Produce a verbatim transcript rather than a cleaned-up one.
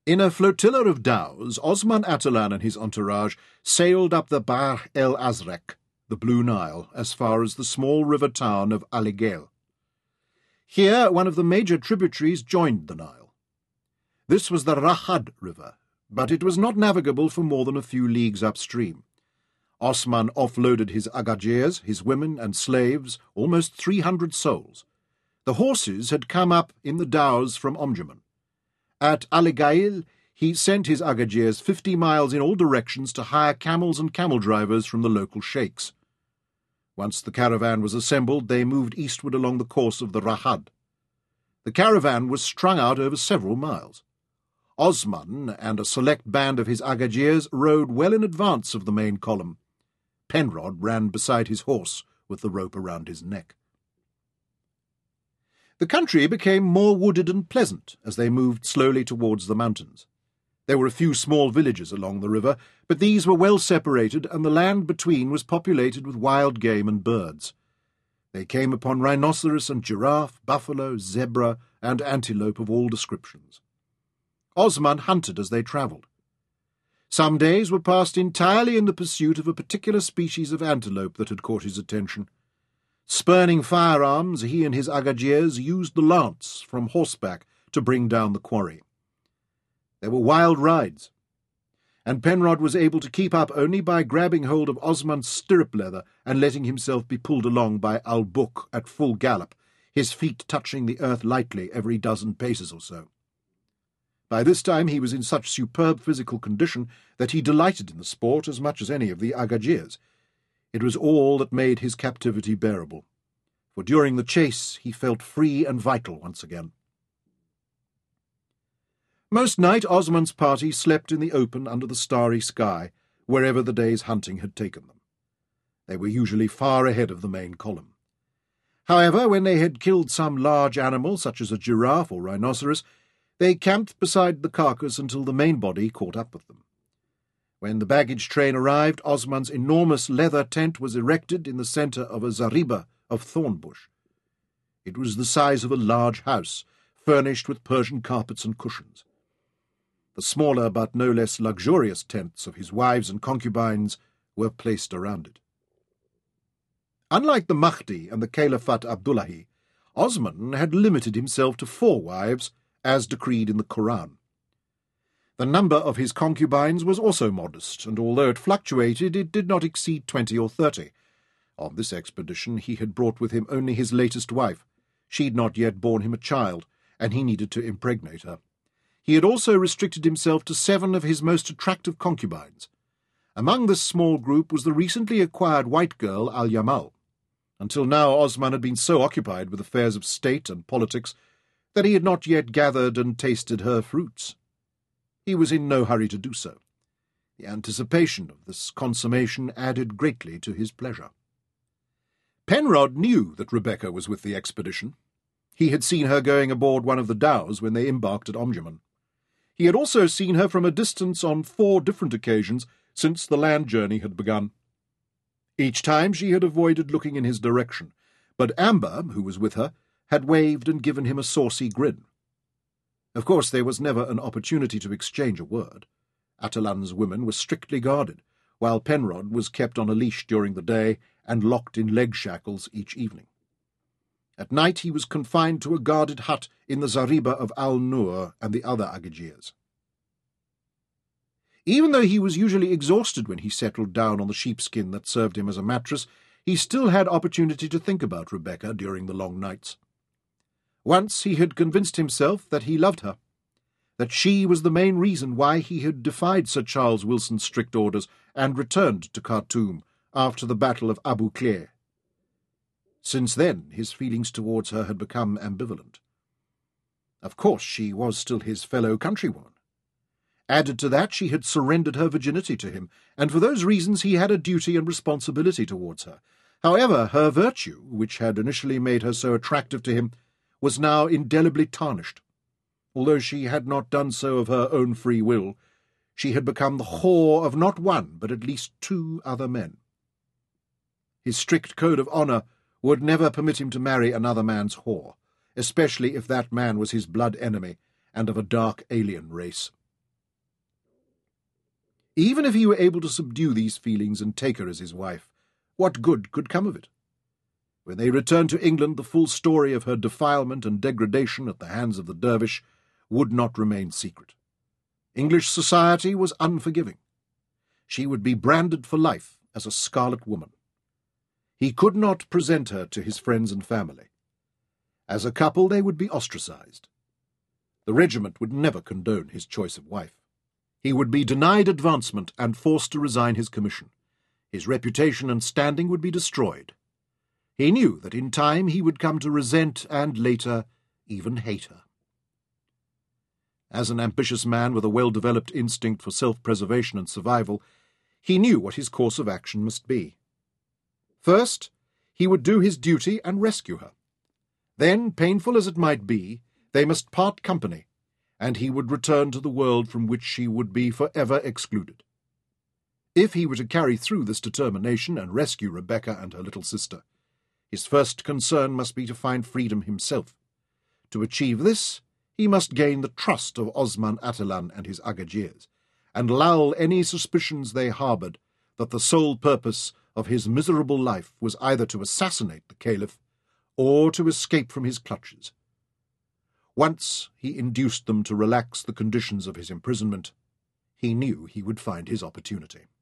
In a flotilla of dhows, Osman Atalan and his entourage sailed up the Bahr el Azraq, the Blue Nile, as far as the small river town of Aligel. Here, one of the major tributaries joined the Nile. This was the Rahad River, but it was not navigable for more than a few leagues upstream. Osman offloaded his agajirs, his women and slaves, almost three hundred souls. The horses had come up in the dhows from Omdurman. At Aligail, he sent his agajirs fifty miles in all directions to hire camels and camel drivers from the local sheikhs. Once the caravan was assembled, they moved eastward along the course of the Rahad. The caravan was strung out over several miles. Osman and a select band of his agajirs rode well in advance of the main column. Penrod ran beside his horse with the rope around his neck. The country became more wooded and pleasant as they moved slowly towards the mountains. There were a few small villages along the river, but these were well separated, and the land between was populated with wild game and birds. They came upon rhinoceros and giraffe, buffalo, zebra, and antelope of all descriptions. Osman hunted as they travelled. Some days were passed entirely in the pursuit of a particular species of antelope that had caught his attention. Spurning firearms, he and his agajirs used the lance from horseback to bring down the quarry. There were wild rides, and Penrod was able to keep up only by grabbing hold of Osman's stirrup leather and letting himself be pulled along by Al-Buk at full gallop, his feet touching the earth lightly every dozen paces or so. By this time he was in such superb physical condition that he delighted in the sport as much as any of the agajirs. It was all that made his captivity bearable, for during the chase he felt free and vital once again. Most night Osman's party slept in the open under the starry sky, wherever the day's hunting had taken them. They were usually far ahead of the main column. However, when they had killed some large animal, such as a giraffe or rhinoceros, they camped beside the carcass until the main body caught up with them. When the baggage train arrived, Osman's enormous leather tent was erected in the centre of a zariba of thorn bush. It was the size of a large house, furnished with Persian carpets and cushions. The smaller but no less luxurious tents of his wives and concubines were placed around it. Unlike the Mahdi and the Caliphate Abdullahi, Osman had limited himself to four wives, as decreed in the Quran. The number of his concubines was also modest, and although it fluctuated, it did not exceed twenty or thirty. On this expedition he had brought with him only his latest wife. She had not yet borne him a child, and he needed to impregnate her. He had also restricted himself to seven of his most attractive concubines. Among this small group was the recently acquired white girl Al-Yamal. Until now Osman had been so occupied with affairs of state and politics that he had not yet gathered and tasted her fruits. He was in no hurry to do so. The anticipation of this consummation added greatly to his pleasure. Penrod knew that Rebecca was with the expedition. He had seen her going aboard one of the dhows when they embarked at Omdurman. He had also seen her from a distance on four different occasions since the land journey had begun. Each time she had avoided looking in his direction, but Amber, who was with her, had waved and given him a saucy grin. Of course, there was never an opportunity to exchange a word. Atalan's women were strictly guarded, while Penrod was kept on a leash during the day and locked in leg shackles each evening. At night he was confined to a guarded hut in the zariba of Al-Nur and the other agajirs. Even though he was usually exhausted when he settled down on the sheepskin that served him as a mattress, he still had opportunity to think about Rebecca during the long nights. Once he had convinced himself that he loved her, that she was the main reason why he had defied Sir Charles Wilson's strict orders and returned to Khartoum after the Battle of Abu Klea. Since then, his feelings towards her had become ambivalent. Of course, she was still his fellow countrywoman. Added to that, she had surrendered her virginity to him, and for those reasons he had a duty and responsibility towards her. However, her virtue, which had initially made her so attractive to him, was now indelibly tarnished. Although she had not done so of her own free will, she had become the whore of not one, but at least two other men. His strict code of honour would never permit him to marry another man's whore, especially if that man was his blood enemy and of a dark alien race. Even if he were able to subdue these feelings and take her as his wife, what good could come of it? When they returned to England, the full story of her defilement and degradation at the hands of the dervish would not remain secret. English society was unforgiving. She would be branded for life as a scarlet woman. He could not present her to his friends and family. As a couple, they would be ostracized. The regiment would never condone his choice of wife. He would be denied advancement and forced to resign his commission. His reputation and standing would be destroyed. He knew that in time he would come to resent and later even hate her. As an ambitious man with a well-developed instinct for self-preservation and survival, he knew what his course of action must be. First, he would do his duty and rescue her. Then, painful as it might be, they must part company, and he would return to the world from which she would be forever excluded. If he were to carry through this determination and rescue Rebecca and her little sister, his first concern must be to find freedom himself. To achieve this, he must gain the trust of Osman Atalan and his Agagirs, and lull any suspicions they harboured that the sole purpose of his miserable life was either to assassinate the Caliph or to escape from his clutches. Once he induced them to relax the conditions of his imprisonment, he knew he would find his opportunity.